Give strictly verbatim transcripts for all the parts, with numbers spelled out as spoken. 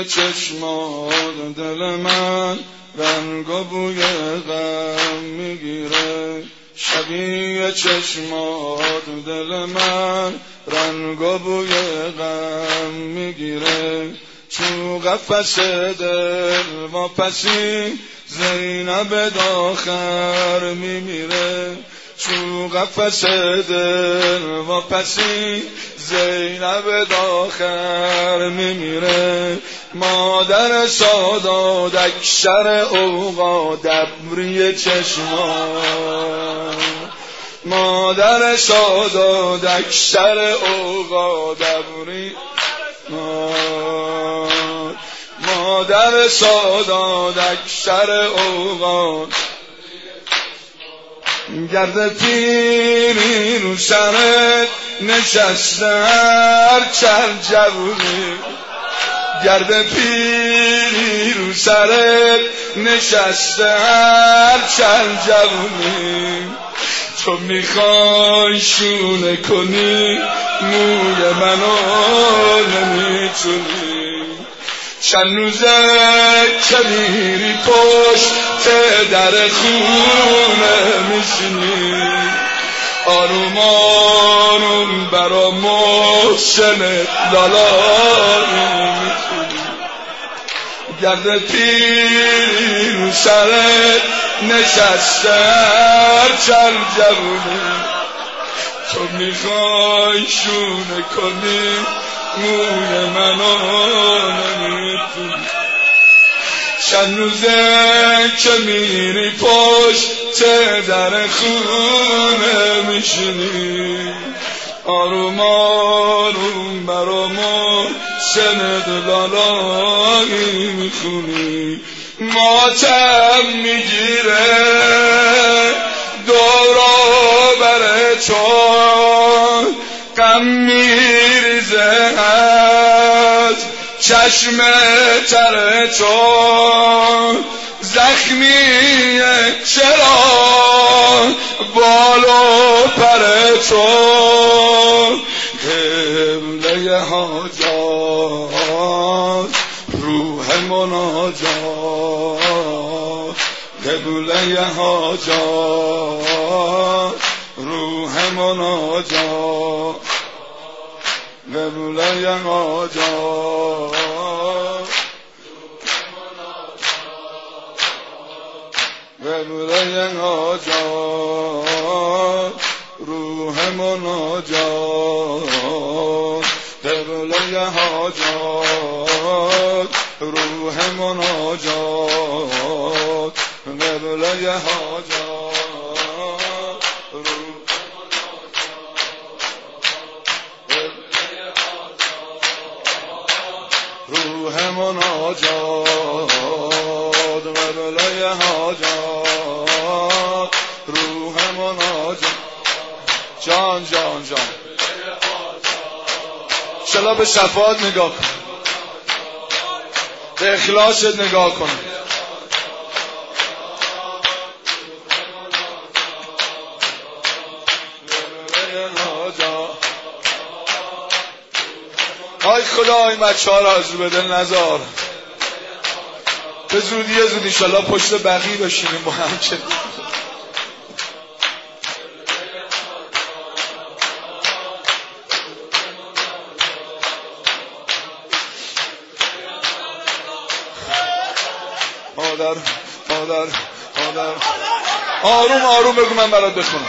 شبیه چشمات دل من رنگ و بوی غم میگیره، شبیه چشمات دل من رنگ و بوی غم میگیره. تو قفس دل و پسی زینب داخر میمیره، تو قفس دل و پسی زینب داخر میمیره. مادر سادات اکثر اوقات دبری چشمان، مادر سادات اکثر اوقات دبری مادر سادات اکثر اوقات گرد پیری رو سرت نشسته هر چر جوونی، گرد پیری رو سرت نشسته هر چر جوونی. تو میخوای شونه کنی موی منو نمیتونی، چند روزه که میری پشت در خونه میشینی، آروم آروم برا محسن لالایی میخونی. گرد پیری رو سرت نشسته هر چند جوونی، تو میخوای شونه کنی موی منو نمیتونی. چند روزه که میری پشت در خونه میشینی، آروم آروم برامو سند لالایی میخونی. ماتم میگیره دورا بر تو، غم میریزه از چشم تر تو، زخمیه چرا بال و پر تو. قبله حاجات روح مناجات، قبله حاجات روح مناجات، قبله حاجات قبله حاجات روح مناجات، قبله حاجات روح مناجات، قبله حاجات روح مناجات، قبله حاجات روح مناجات. جان جان جان چلا به صفات نگاه کن، به اخلاصت نگاه کن. آی خدا این بچه ها را از رو به دل نذار، به زودی زودی انشالله پشت بقیه بشینیم با هم. چه مادر مادر مادر آروم آروم بگو من برات بخونم.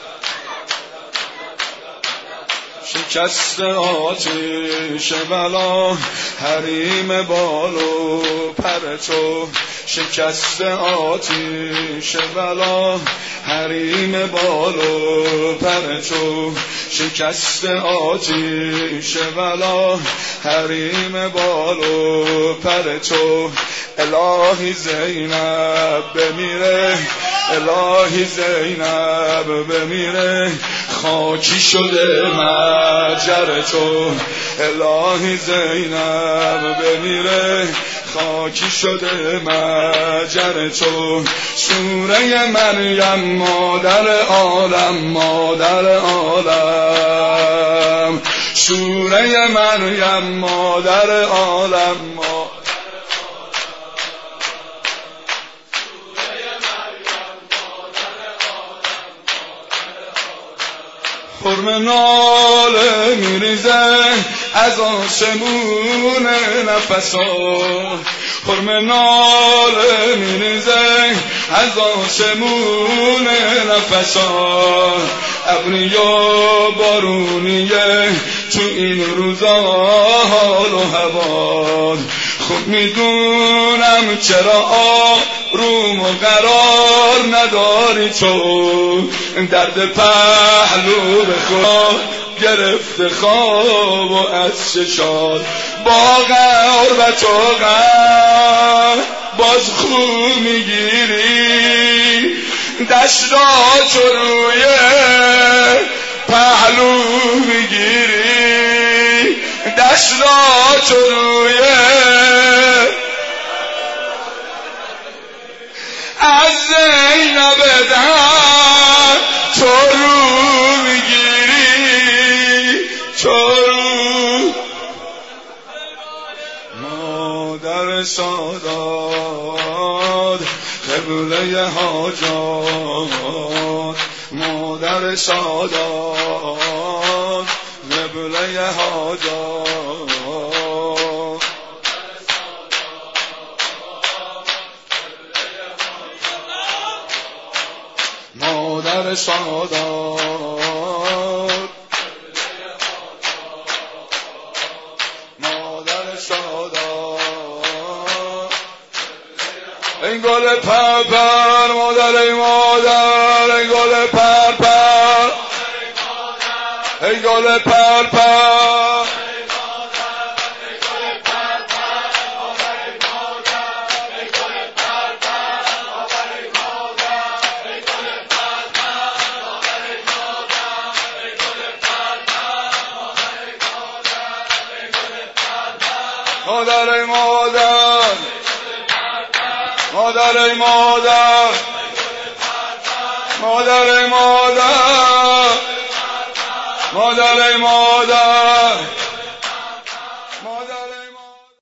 شکست آتش بلا حریم بال و پر تو، شکست آتش بلا حریم بال و پر تو، شکست آتش بلا حریم بال و پر تو. الهی زینب بمیره، الهی زینب بمیره، خاکی شده مجر تو. الهی زینب بمیره، خاکی شده مجر تو. سوره مریم مادر عالم، مادر عالم، سوره مریم مادر عالم. خرم ناله میریزه از آسمون نفسات، خرم ناله میریزه از آسمون نفسات. ابریا بارونیه تو این روزا حال و هوا، خوب میدونم چرا آروم و قرار نداری تو، درد پهلو به خود گرفته خواب و از چشات، با غربت و غم باز خوب میگیری دشتاتو روی پهلو میگیری، دشتاتو روی از زینب دم تو رو میگیری، تو رو مادر سادات قبله حاجات، مادر سادات قبله حاجات، مادر سادات، مادر سادات. این گل پرپر مادر ای مادر، ای گل پرپر، ای گل پرپر، مادر ای مادر، مادر ای مادر، مادر ای مادر، مادر ای مادر.